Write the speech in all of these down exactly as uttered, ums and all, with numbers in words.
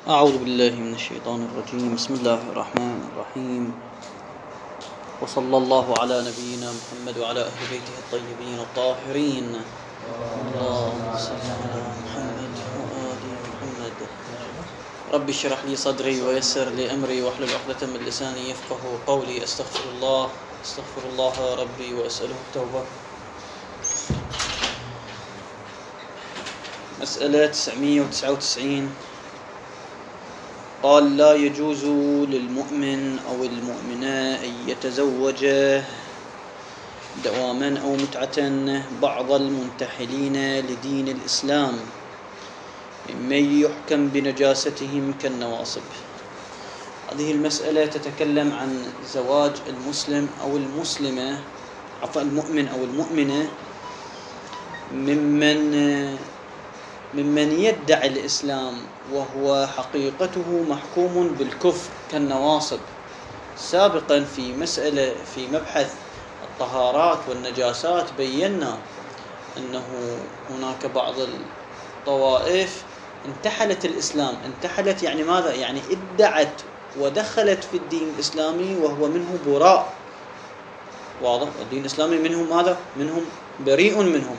أعوذ بالله من الشيطان الرجيم. بسم الله الرحمن الرحيم، وصلى الله على نبينا محمد وعلى أهل بيته الطيبين الطاهرين. اللهم صل على محمد وآل محمد. رب اشرح لي صدري ويسر لي أمري واحلل عقدة من لساني يفقه قولي. أستغفر الله أستغفر الله ربي وأسأله التوبة. مسألة تسعمئة وتسعة وتسعين. قال: لا يجوز للمؤمن أو المؤمنة أن يتزوج دواما أو متعة بعض المنتحلين لدين الإسلام ممن يحكم بنجاستهم كالنواصب. هذه المسألة تتكلم عن زواج المسلم أو المسلمة عفوا المؤمن أو المؤمنة ممن ممن يدعي الإسلام وهو حقيقته محكوم بالكفر كالنواصب. سابقا في مسألة في مبحث الطهارات والنجاسات بينا أنه هناك بعض الطوائف انتحلت الإسلام. انتحلت يعني ماذا؟ يعني ادعت ودخلت في الدين الإسلامي وهو منه براء. واضح؟ الدين الإسلامي منهم ماذا؟ منهم بريء منهم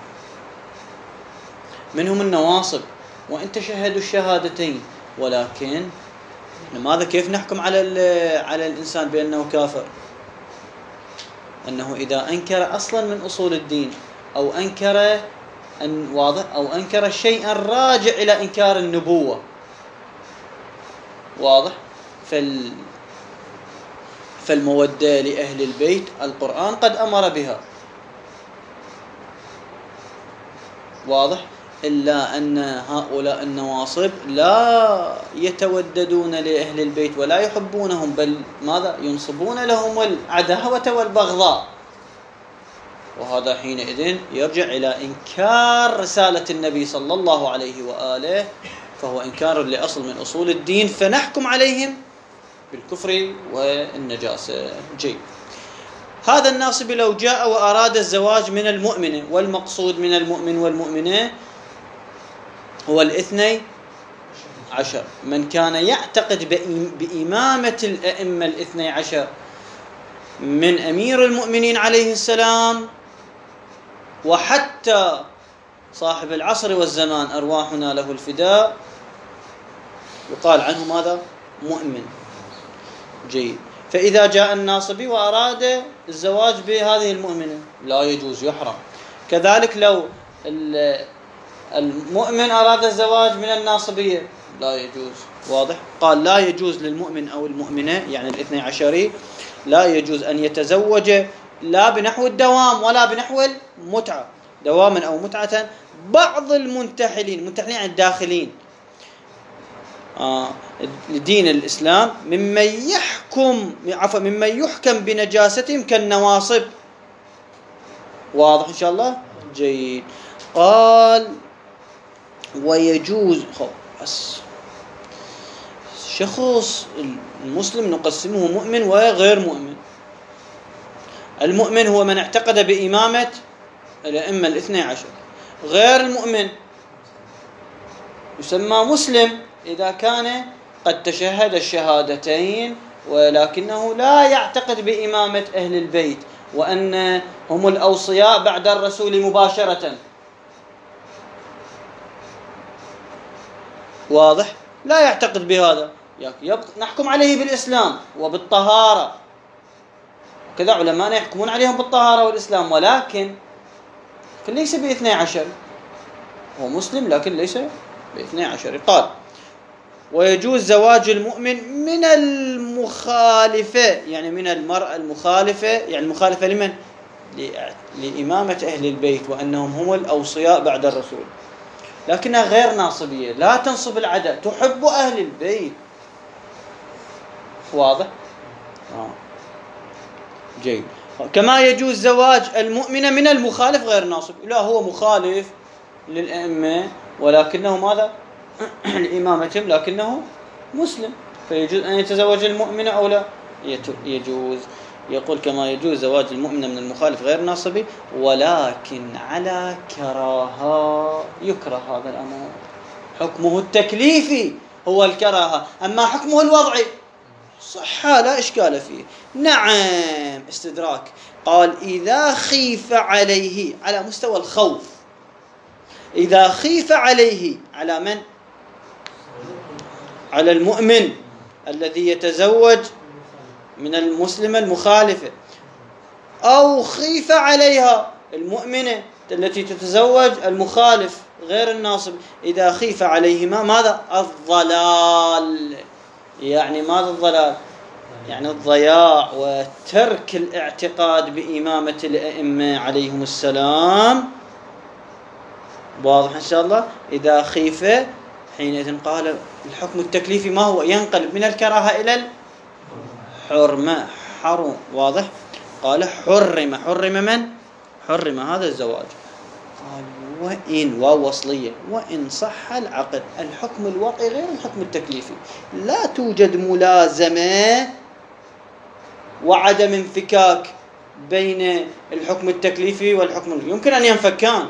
منهم النواصب، وإن تشهدوا الشهادتين. ولكن لماذا كيف نحكم على على الإنسان بأنه كافر؟ أنه إذا أنكر أصلا من أصول الدين أو أنكر أن واضح أو أنكر شيئا راجع إلى إنكار النبوة. واضح؟ فال فالمودة لأهل البيت القرآن قد أمر بها. واضح؟ إلا أن هؤلاء النواصب لا يتوددون لأهل البيت ولا يحبونهم، بل ماذا؟ ينصبون لهم العداوة والبغضاء. وهذا حينئذ يرجع إلى إنكار رسالة النبي صلى الله عليه وآله، فهو إنكار لأصل من أصول الدين، فنحكم عليهم بالكفر والنجاسة. جيد. هذا الناصب لو جاء وأراد الزواج من المؤمنة، والمقصود من المؤمن والمؤمنة هو الاثني عشر، من كان يعتقد بإمامة الأئمة الاثني عشر من أمير المؤمنين عليه السلام وحتى صاحب العصر والزمان أرواحنا له الفداء، يقال عنه ماذا؟ مؤمن. جيد. فإذا جاء الناصبي وأراد الزواج بهذه المؤمنة لا يجوز، يحرم. كذلك لو المؤمن أراد الزواج من الناصبية لا يجوز. واضح؟ قال: لا يجوز للمؤمن أو المؤمنة يعني الاثني عشري لا يجوز أن يتزوج لا بنحو الدوام ولا بنحو المتعة، دواما أو متعة بعض المنتحلين، المنتحلين عن الداخلين آه لدين الإسلام ممن يحكم عفوا ممن يحكم بنجاستهم كالنواصب. واضح إن شاء الله؟ جيد. قال: ويجوز بس شخص المسلم نقسمه مؤمن وغير مؤمن. المؤمن هو من اعتقد بإمامة الأئمة الاثني عشر. غير المؤمن يسمى مسلم إذا كان قد تشهد الشهادتين ولكنه لا يعتقد بإمامة أهل البيت وأن هم الأوصياء بعد الرسول مباشرة. واضح؟ لا يعتقد بهذا، نحكم عليه بالإسلام وبالطهارة. كذا علماء يحكمون عليهم بالطهارة والإسلام، ولكن ليس باثني عشر. هو مسلم لكن ليس باثني عشر. قال: ويجوز زواج المؤمن من المخالفة، يعني من المرأة المخالفة، يعني المخالفة لمن؟ لإمامة أهل البيت وأنهم هم الأوصياء بعد الرسول، لكنها غير ناصبية، لا تنصب العداء، تحب أهل البيت. واضح؟ آه. جيد. كما يجوز زواج المؤمنة من المخالف غير ناصب. لا، هو مخالف للأئمة ولكنه ماذا؟ لإمامتهم لكنه مسلم، فيجوز أن يتزوج المؤمنة أو لا؟ يجوز. يقول: كما يجوز زواج المؤمنة من المخالف غير ناصبي، ولكن على كراهة، يكره هذا الأمر، حكمه التكليفي هو الكراهة، أما حكمه الوضعي صحة لا إشكال فيه. نعم. استدراك. قال إذا خيف عليه على مستوى الخوف، إذا خيف عليه على من؟ على المؤمن الذي يتزوج من المسلمة المخالفة، أو خيف عليها المؤمنة التي تتزوج المخالف غير الناصب. إذا خيف عليهما ماذا؟ الضلال. يعني ماذا الضلال؟ يعني الضياع وترك الاعتقاد بإمامة الأئمة عليهم السلام. واضح إن شاء الله. إذا خيف حينئذ قال الحكم التكليفي ما هو؟ ينقلب من الكراهة إلى الحرمة. حرم. واضح. قال حرم. حرم من؟ حرم هذا الزواج. قال وإن، واو وصلية، وإن صح العقد. الحكم الوضعي غير الحكم التكليفي، لا توجد ملازمة وعدم انفكاك بين الحكم التكليفي والحكم. يمكن أن ينفكان.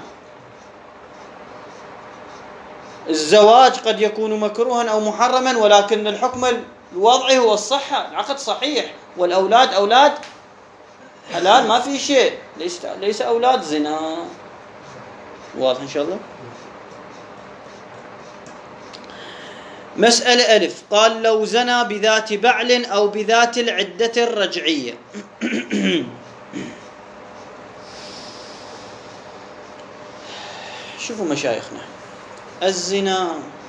الزواج قد يكون مكروها أو محرما، ولكن الحكم الوضعي هو الصحة، العقد صحيح، والأولاد أولاد حلال، ما في شيء، ليس ليس أولاد زنا. واضح إن شاء الله. مسألة ألف. قال لو زنى بذات بعل أو بذات العدة الرجعية. شوفوا مشايخنا، الزنا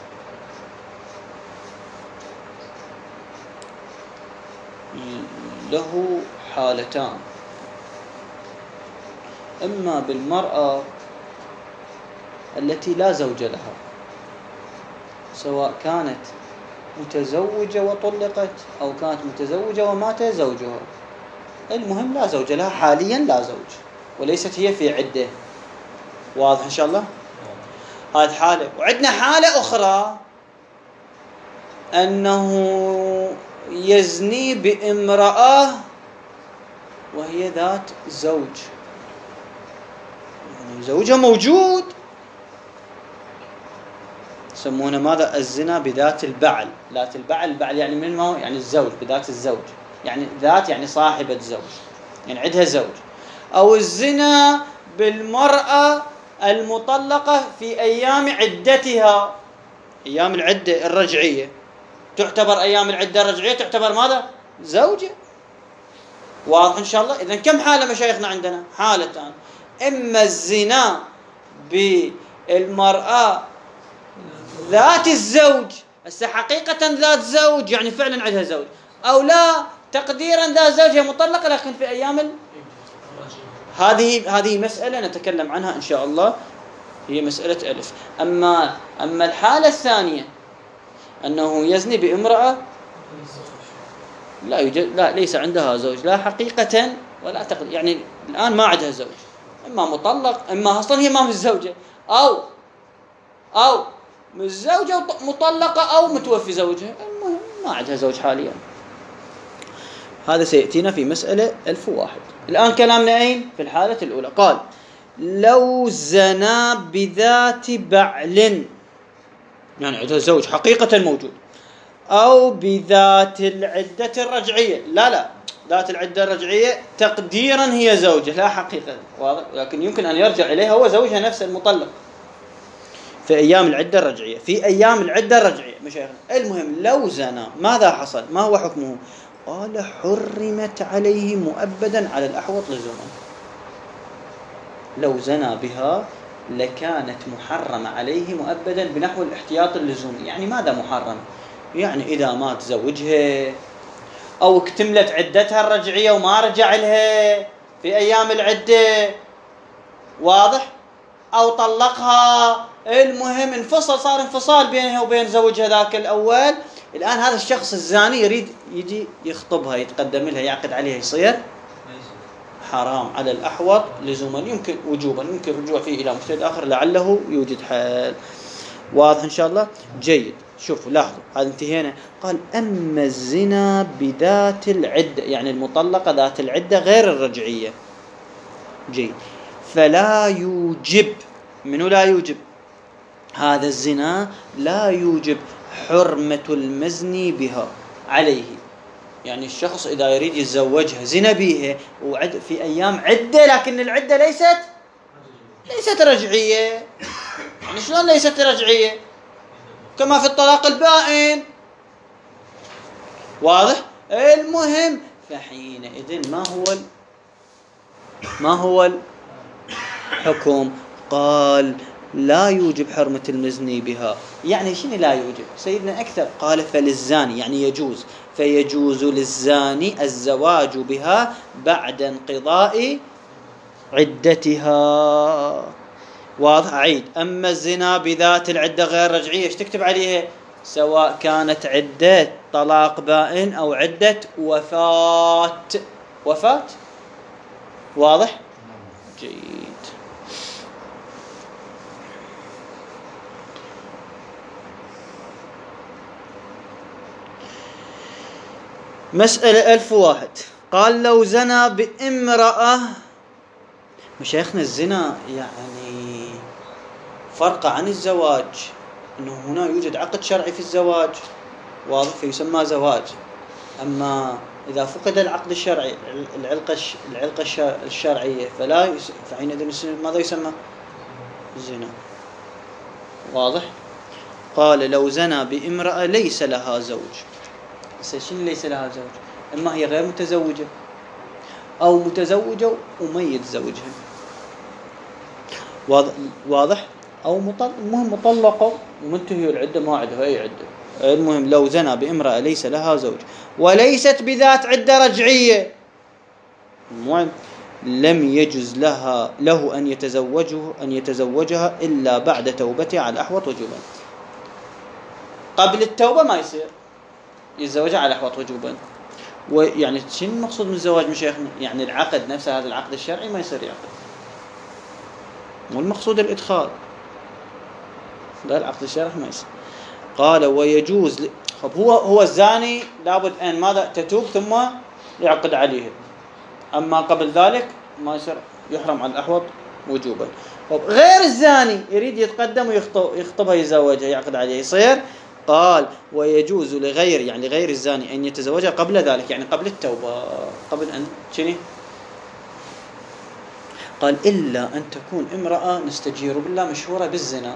له حالتان: إما بالمرأة التي لا زوج لها، سواء كانت متزوجة وطلقت أو كانت متزوجة ومات زوجها، المهم لا زوج لها حاليا، لا زوج، وليست هي في عدة. واضح إن شاء الله. هذه حالة. وعندنا حالة أخرى أنه يزني بامرأة وهي ذات زوج، يعني زوجها موجود، يسمونه ماذا؟ الزنا بذات البعل. ذات البعل، البعل يعني من ما هو؟ يعني الزوج، بذات الزوج، يعني ذات يعني صاحبة زوج، يعني عندها زوج. أو الزنا بالمرأة المطلقة في أيام عدتها، أيام العدة الرجعية، تعتبر أيام العدة الرجعية تعتبر ماذا؟ زوجة. واضح إن شاء الله. إذن كم حالة مشايخنا عندنا؟ حالتان: إما الزنا بالمرأة ذات الزوج، هسه حقيقة ذات زوج يعني فعلا عندها زوج، أو لا تقديرا ذات زوجها مطلقة لكن في أيام ال... هذه هذه مسألة نتكلم عنها إن شاء الله، هي مسألة ألف. أما أما الحالة الثانية أنه يزني بامرأة لا يوجد، لا ليس عندها زوج، لا حقيقة ولا تقدير، يعني الآن ما عندها زوج، إما مطلق، إما أصلا هي ما متزوجة، أو أو متزوجة مطلقة، أو متوفي زوجها، المهم ما عندها زوج حاليا. هذا سيأتينا في مسألة ألف وواحد. الآن كلامنا أين؟ في الحالة الأولى. قال لو زنا بذات بعل، يعني عندها زوج حقيقة موجود، أو بذات العدة الرجعية، لا لا ذات العدة الرجعية تقديرا هي زوجة لا حقيقة، واضح، لكن يمكن أن يرجع إليها هو زوجها نفس المطلق في أيام العدة الرجعية، في أيام العدة الرجعية مشايخنا. المهم لو زنا ماذا حصل؟ ما هو حكمه؟ قال حرمت عليه مؤبدا على الأحوط لزوما. لو زنا بها لكانت محرمة عليه مؤبدا بنحو الاحتياط اللزومي. يعني ماذا محرم؟ يعني إذا مات زوجها أو اكتملت عدتها الرجعية وما رجع لها في أيام العدة، واضح، أو طلقها، المهم انفصل، صار انفصال بينها وبين زوجها ذاك الأول. الآن هذا الشخص الزاني يريد يجي يخطبها، يتقدم لها، يعقد عليها، يصير حرام على الأحوط لزوما، يمكن وجوبا، يمكن رجوع فيه إلى مجتهد آخر لعله يوجد حال. واضح إن شاء الله. جيد. شوفوا لاحظوا، هذا انتهينا. قال أما الزنا بذات العدة، يعني المطلقة ذات العدة غير الرجعية، جيد، فلا يوجب. منو لا يوجب؟ هذا الزنا لا يوجب حرمة المزني بها عليه. يعني الشخص إذا يريد يتزوجها زنا بها وعد في أيام عدة، لكن العدة ليست ليست رجعية. يعني شلون ليست رجعية؟ كما في الطلاق البائن. واضح؟ المهم فحينئذ ما هو ما هو الحكم؟ قال لا يوجب حرمة المزني بها. يعني شنو لا يوجب؟ سيدنا أكثر قال فللزاني، يعني يجوز، فيجوز للزاني الزواج بها بعد انقضاء عدتها. واضح؟ أعيد، أما الزنا بذات العدة غير رجعية ايش تكتب عليها؟ سواء كانت عدة طلاق بائن أو عدة وفاة. وفاة. واضح؟ جيد. مسألة ألف واحد. قال لو زنى بامرأة. مشايخنا الزنا يعني فرق عن الزواج، أنه هنا يوجد عقد شرعي في الزواج، واضح، فيسمى زواج. أما إذا فقد العقد الشرعي، العلقة العلقة الشرعية، فلا يس... فحينئذ ماذا يسمى؟ زنا. واضح؟ قال لو زنى بامرأة ليس لها زوج. شنو ليس لها زوج؟ إما هي غير متزوجة أو متزوجة وميت زوجها. واضح؟ أو المهم مطلقة ومنتهي العدة، ما عندها أي عدة. المهم لو زنى بامرأة ليس لها زوج وليست بذات عدة رجعية، المهم لم يجز لها له أن يتزوجه أن يتزوجها إلا بعد توبته على الأحوط وجوبا. قبل التوبة ما يصير يتزوجها على الأحوط وجوبا. ويعني شنو المقصود من الزواج مشايخنا؟ يعني العقد نفسه، هذا العقد الشرعي ما يصير يعقد، مو المقصود الإدخال، لا العقد الشرعي ما يصير. قال ويجوز ل... خب هو هو الزاني لابد أن ماذا تتوب ثم يعقد عليه، أما قبل ذلك ما يصير، يحرم على الأحوط وجوبا. خب غير الزاني يريد يتقدم ويخطب يخطبها يزوجها يعقد عليه، يصير؟ قال ويجوز لغير يعني غير الزاني أن يتزوجها قبل ذلك، يعني قبل التوبة، قبل أن شنو؟ قال إلا أن تكون امرأة نستجير بالله مشهورة بالزنا.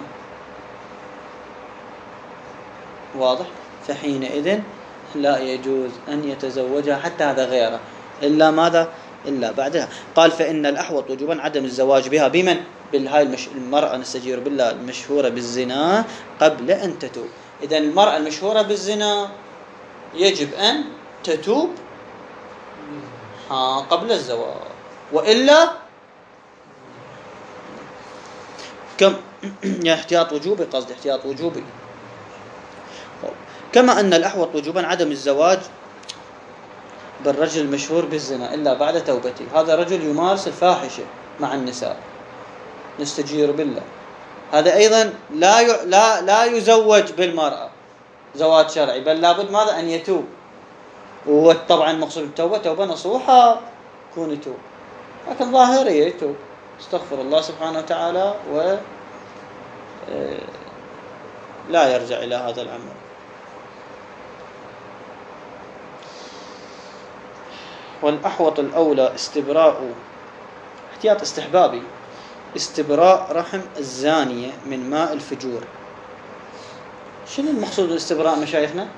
واضح؟ فحينئذ لا يجوز أن يتزوجها حتى هذا غيره، إلا ماذا؟ إلا بعدها. قال فإن الأحوط وجوبا عدم الزواج بها بمن؟ بالهاي المش... المرأة نستجير بالله المشهورة بالزنا قبل أن تتوب. إذن المرأة المشهورة بالزنا يجب أن تتوب ها قبل الزواج، وإلا كم يا احتياط وجوبي، قصد احتياط وجوبي. كما أن الأحوط وجوبا عدم الزواج بالرجل المشهور بالزنا إلا بعد توبته. هذا رجل يمارس الفاحشة مع النساء نستجير بالله، هذا أيضا لا ي... لا لا يزوج بالمرأة زواج شرعي، بل لابد ماذا؟ أن يتوب. وطبعا مقصود التوبة توبة نصوحة، كون يتوب، لكن ظاهرية يتوب، استغفر الله سبحانه وتعالى و لا يرجع إلى هذا العمل. والأحوط الأولى استبراء، احتياط استحبابي، استبراء رحم الزانية من ماء الفجور. شنو المقصود بالاستبراء مشايخنا؟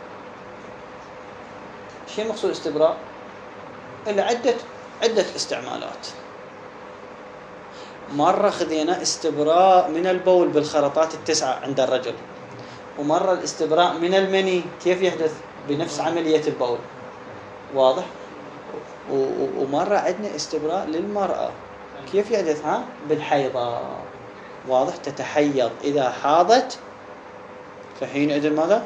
شنو المقصود استبراء؟ إلا عدة عدة استعمالات. مرة خذينا استبراء من البول بالخرطات التسعة عند الرجل، ومرة الاستبراء من المني كيف يحدث؟ بنفس عملية البول، واضح؟ ومرة عندنا استبراء للمرأة كيف يحدث؟ ها بالحيضة، واضح؟ تتحيض إذا حاضت، فحينئذ ماذا؟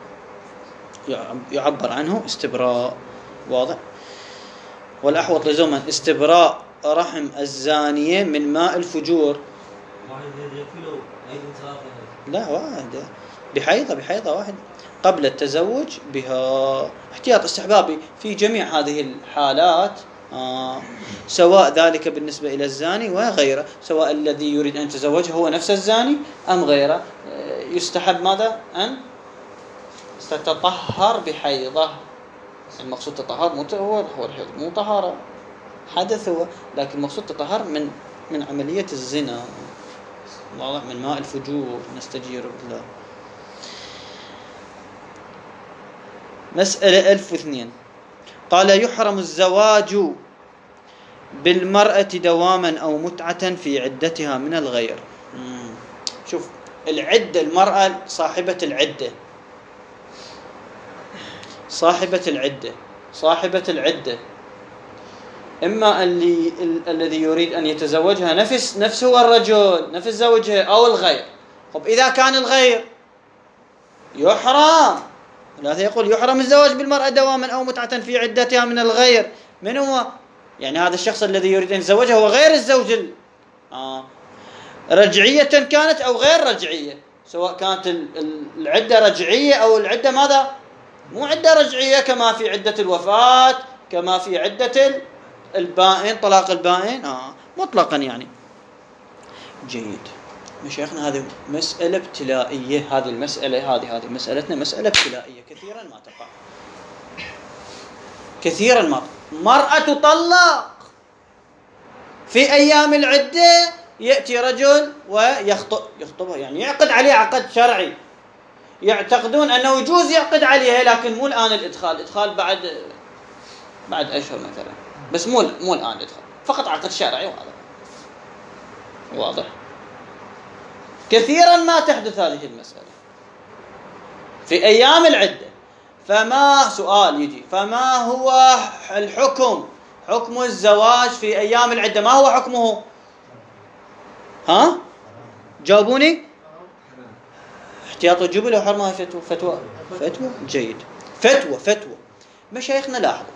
يعبر عنه استبراء، واضح؟ والأحوط لزوما استبراء رحم الزانية من ماء الفجور. لا واحدة بحيضة بحيضة واحدة قبل التزوج بها. احتياط استحبابي في جميع هذه الحالات، آه سواء ذلك بالنسبة إلى الزاني وغيره، سواء الذي يريد أن يتزوجه هو نفس الزاني أم غيره، آه يستحب ماذا؟ أن ستطهر بحيضة. المقصود تطهر مو هو هو الحيض مو طهارة حدث هو، لكن المقصود تطهر من من عملية الزنا، واضح، من ماء الفجور، نستجير بالله. مسألة ألف واثنين، قال يحرم الزواج بالمرأة دواما أو متعة في عدتها من الغير. مم. شوف العدة، المرأة صاحبة العدة، صاحبة العدة صاحبة العدة إما اللي ال- الذي يريد أن يتزوجها نفس نفسه الرجل، نفس زوجها، أو الغير. طب إذا كان الغير يحرم، لا يقول يحرم الزواج بالمرأة دواما أو متعة في عدتها من الغير. من هو؟ يعني هذا الشخص الذي يريد أن يتزوجها هو غير الزوج ال... آه. رجعية كانت أو غير رجعية، سواء كانت العدة رجعية أو العدة ماذا؟ مو عدة رجعية، كما في عدة الوفاة، كما في عدة البائن، طلاق البائن، آه. مطلقا يعني. جيد مشايخنا، هذه مسألة ابتلائية، هذه المسألة هذه هذه مسألتنا مسألة ابتلائية، كثيرا ما تقع، كثيرا ما مرأة تطلق في أيام العدة، يأتي رجل ويخطب يخطبها، يعني يعقد عليه عقد شرعي، يعتقدون أنه يجوز يعقد عليها، لكن مو الآن الإدخال، الإدخال بعد بعد أشهر مثلا، بس مو مو الآن الإدخال، فقط عقد شرعي، وهذا واضح. كثيرا ما تحدث هذه المسألة في أيام العدة. فما سؤال يجي، فما هو الحكم، حكم الزواج في أيام العدة، ما هو حكمه؟ ها جاوبوني. احتياط الجبل وحرمها فتوى فتوى فتوى جيد، فتوى فتوى. مشايخنا لاحظوا،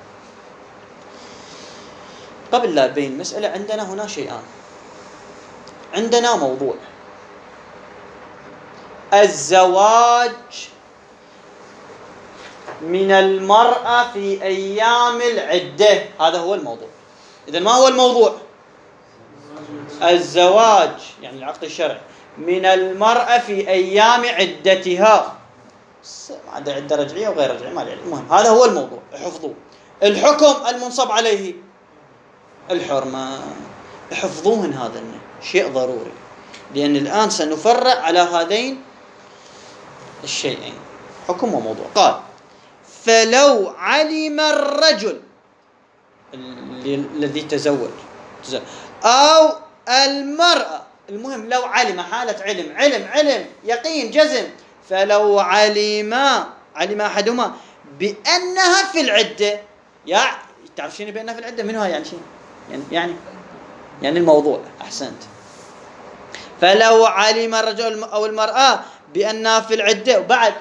قبل لا أبين المسألة عندنا هنا شيئان. عندنا موضوع الزواج من المرأة في أيام العدة، هذا هو الموضوع. إذن ما هو الموضوع؟ الزواج يعني العقد الشرعي من المرأة في أيام عدتها، عدة عدة رجعية وغير رجعية، ما عليه، المهم هذا هو الموضوع، احفظوه. الحكم المنصب عليه الحرمة، احفظوهن، هذا شيء ضروري، لأن الآن سنفرع على هذين الشيئين، حكم وموضوع. قال فلو علم الرجل الذي تزوج أو المرأة، المهم لو علم، حالة علم علم علم يقين جزم، فلو علم علم أحدهما بأنها في العدة، يا تعرف شنو بأنها في العدة؟ منها يعني شيء يعني يعني يعني الموضوع، أحسنت. فلو علم الرجل أو المرأة بأنها في العدة، وبعد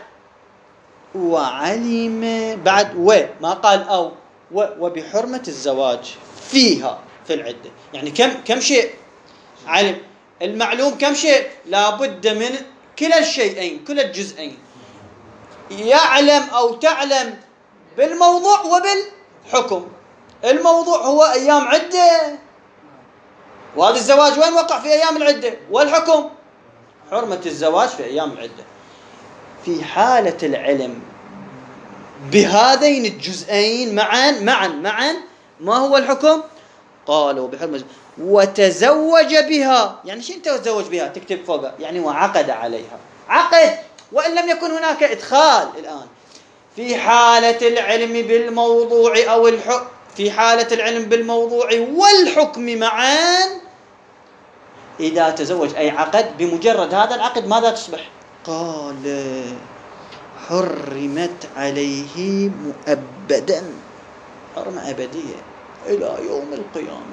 وعلم بعد وما قال أو وبحرمة الزواج فيها في العدة، يعني كم كم شيء علم، المعلوم كم شيء، لابد من كلا الشيئين، كلا الجزئين، يعلم أو تعلم بالموضوع وبالحكم. الموضوع هو أيام عدة، وهذا الزواج وين وقع؟ في أيام العدة، والحكم حرمة الزواج في أيام العدة. في حالة العلم بهذين الجزئين معا معا معا ما هو الحكم؟ قالوا بحرمة وتزوج بها، يعني شو تزوج بها؟ تكتب فوقها يعني وعقد عليها، عقد وإن لم يكن هناك إدخال. الآن في حالة العلم بالموضوع أو الحكم، في حالة العلم بالموضوع والحكم معا، إذا تزوج أي عقد، بمجرد هذا العقد ماذا تصبح؟ قال حرمت عليه مؤبدا، حرمة أبدية إلى يوم القيامة.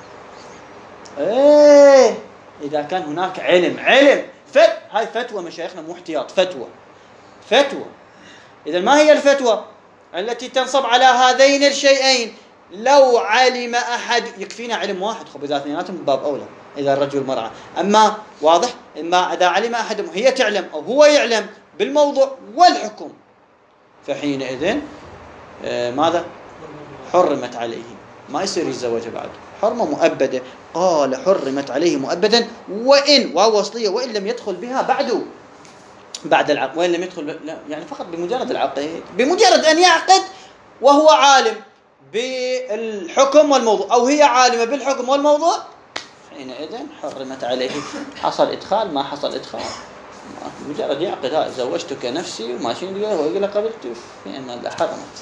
إيه إذا كان هناك علم علم فت هاي فتوى مشايخنا، مو احتياط، فتوى فتوى. إذا ما هي الفتوى التي تنصب على هذين الشيئين؟ لو علم أحد، يكفينا علم واحد، خب إذا اثنيناتهم باب أولى، إذا الرجل مرأة. أما واضح، إما إذا علم أحد، هي تعلم أو هو يعلم بالموضوع والحكم، فحينئذ آه ماذا؟ حرمت عليه، ما يصير يتزوج بعد، حرمة مؤبدة. قال حرمت عليه مؤبدا وإن، واو وصلية، وإن لم يدخل بها بعد، بعد العقد، وين لم يدخل لا يعني فقط بمجرد العقد، بمجرد أن يعقد وهو عالم بالحكم والموضوع أو هي عالمة بالحكم والموضوع، حينئذ حرمت عليه. حصل إدخال ما حصل إدخال، مجرد يعقد هاي زوجتك نفسي وماشي ويقول قبلت ما حرمت.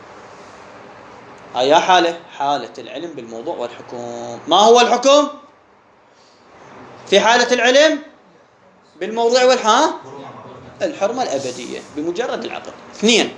هاي حالة حالة العلم بالموضوع والحكم. ما هو الحكم في حالة العلم بالموضوع والحا الحرمة الأبدية بمجرد العقد. اثنين،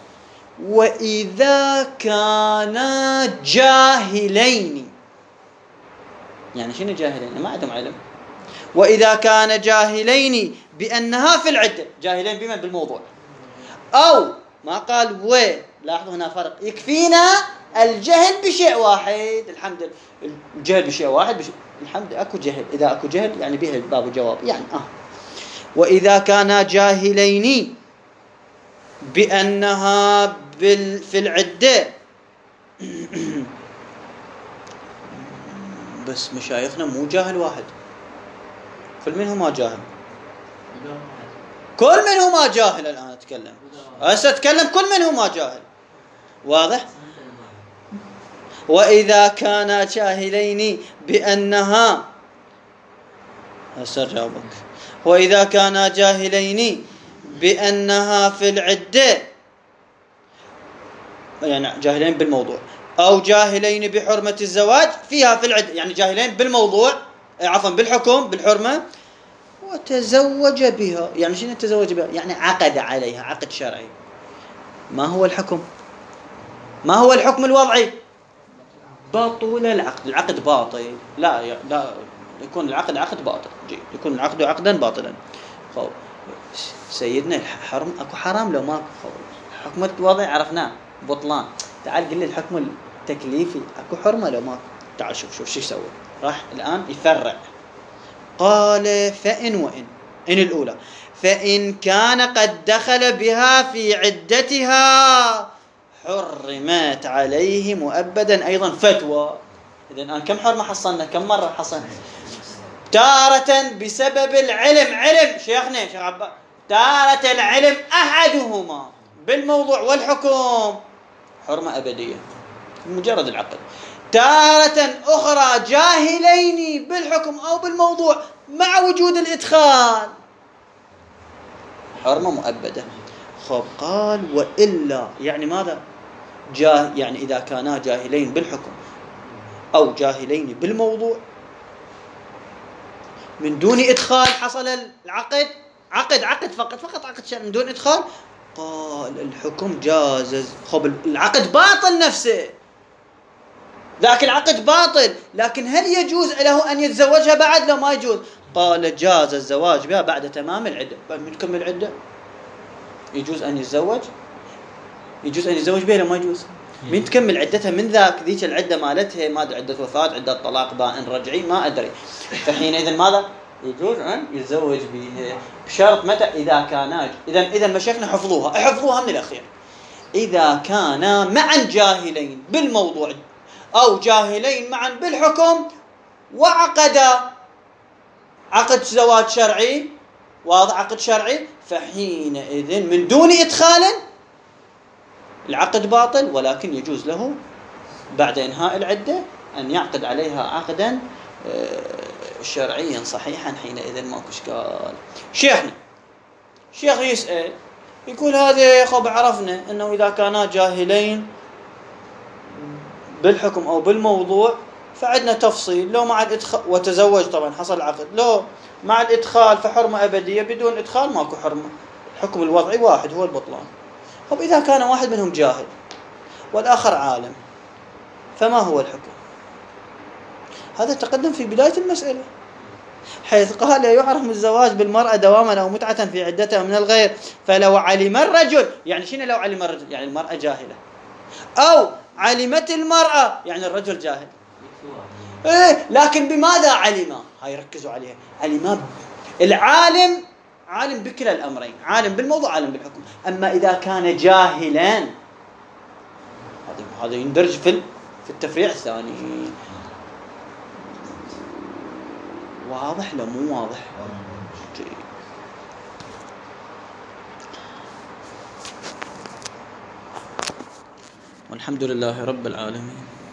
وإذا كانا جاهلين. يعني شنو جاهلين؟ ما عندهم علم. وإذا كان جاهلين بأنها في العدة، جاهلين بما بالموضوع، أو ما قال و، لاحظوا هنا فرق، يكفينا الجهل بشيء واحد. الحمد لله الجهل بشيء واحد بشيء. الحمد لله أكو جهل، إذا أكو جهل يعني به الباب جواب يعني آه. وإذا كانا جاهلين بأنها بال في العدة بس مشايخنا مو جاهل واحد، كل منهما جاهل، كل منهما جاهل. الآن أتكلم هسه أتكلم كل منهما جاهل، واضح؟ وإذا كانا جاهلين بأنها، هسه جاوبك، وإذا كانا جاهلين بأنها في العدة، يعني جاهلين بالموضوع، أو جاهلين بحرمة الزواج فيها في العدة، يعني جاهلين بالموضوع عفوا بالحكم بالحرمة، وتزوج بها. يعني شنو تزوج بها؟ يعني عقد عليها عقد شرعي. ما هو الحكم؟ ما هو الحكم الوضعي؟ بطل العقد، العقد باطل. لا لا يكون العقد عقد باطل، يكون العقد عقدا باطلا. خو سيدنا الحرم اكو حرام لو ما حكم الوضعي عرفناه بطلان. تعال قل لي الحكم التكليفي اكو حرمه لو ما. تعال شوف شوف شو يسوي. راح الان يفرع، قال فإن وإن. إن الأولى فإن كان قد دخل بها في عدتها حرمت عليه مؤبدا أيضا فتوى. إذن الآن كم حرمة حصلنا؟ كم مرة حصلنا؟ تارة بسبب العلم، علم شيخنا شيخ عباس، تارة العلم أحدهما بالموضوع والحكم حرمة أبدية مجرد العقد، تارة أخرى جاهلين بالحكم أو بالموضوع مع وجود الإدخال حرمة مؤبدة. خب قال وإلا يعني ماذا؟ جاه يعني إذا كانا جاهلين بالحكم أو جاهلين بالموضوع من دون إدخال حصل العقد، عقد عقد فقط فقط عقد شرعي من دون إدخال، قال الحكم جاز. خب العقد باطل نفسه، ذاك العقد باطل، لكن هل يجوز له أن يتزوجها بعد لو ما يجوز؟ قال جاز الزواج بها بعد تمام العدة. بعد من تكمل العدة يجوز أن يتزوج، يجوز أن يتزوج بها لو ما يجوز. من تكمل عدتها من ذاك ذيك العدة مالتها، ما عدة وفاة، عدة طلاق، بائن، رجعي، ما أدري، فحينئذ ماذا يجوز أن يتزوج بها بشرط متى؟ إذا كان. إذا إذا مشايخنا حفظوها احفظوها من الأخير. إذا كانا معا جاهلين بالموضوع أو جاهلين معا بالحكم وعقدا عقد زواج شرعي، واضح عقد شرعي، فحينئذ من دون إدخال العقد باطل، ولكن يجوز له بعد إنهاء العدة أن يعقد عليها عقدا شرعيا صحيحا، حينئذ ماكو إشكال. شيخنا شيخ يسأل يقول هذا خب عرفنا أنه إذا كانا جاهلين بالحكم أو بالموضوع فعندنا تفصيل، لو مع الإدخال وتزوج طبعا حصل العقد، لو مع الإدخال فحرمة أبدية، بدون إدخال ماكو حرمة، الحكم الوضعي واحد هو البطلان. طب إذا كان واحد منهم جاهل والآخر عالم فما هو الحكم؟ هذا تقدم في بداية المسألة، حيث قال يحرم الزواج بالمرأة دواما أو متعة في عدتها من الغير، فلو علم الرجل، يعني شنو لو علم الرجل؟ يعني المرأة جاهلة، أو علمت المرأة يعني الرجل جاهل. إيه لكن بماذا علم؟ هاي ركزوا عليها، علم العالم عالم بكلا الأمرين، عالم بالموضوع عالم بالحكم. أما إذا كان جاهلا هذا هذا يندرج في في التفريع الثاني. واضح لا مو واضح؟ والحمد لله رب العالمين.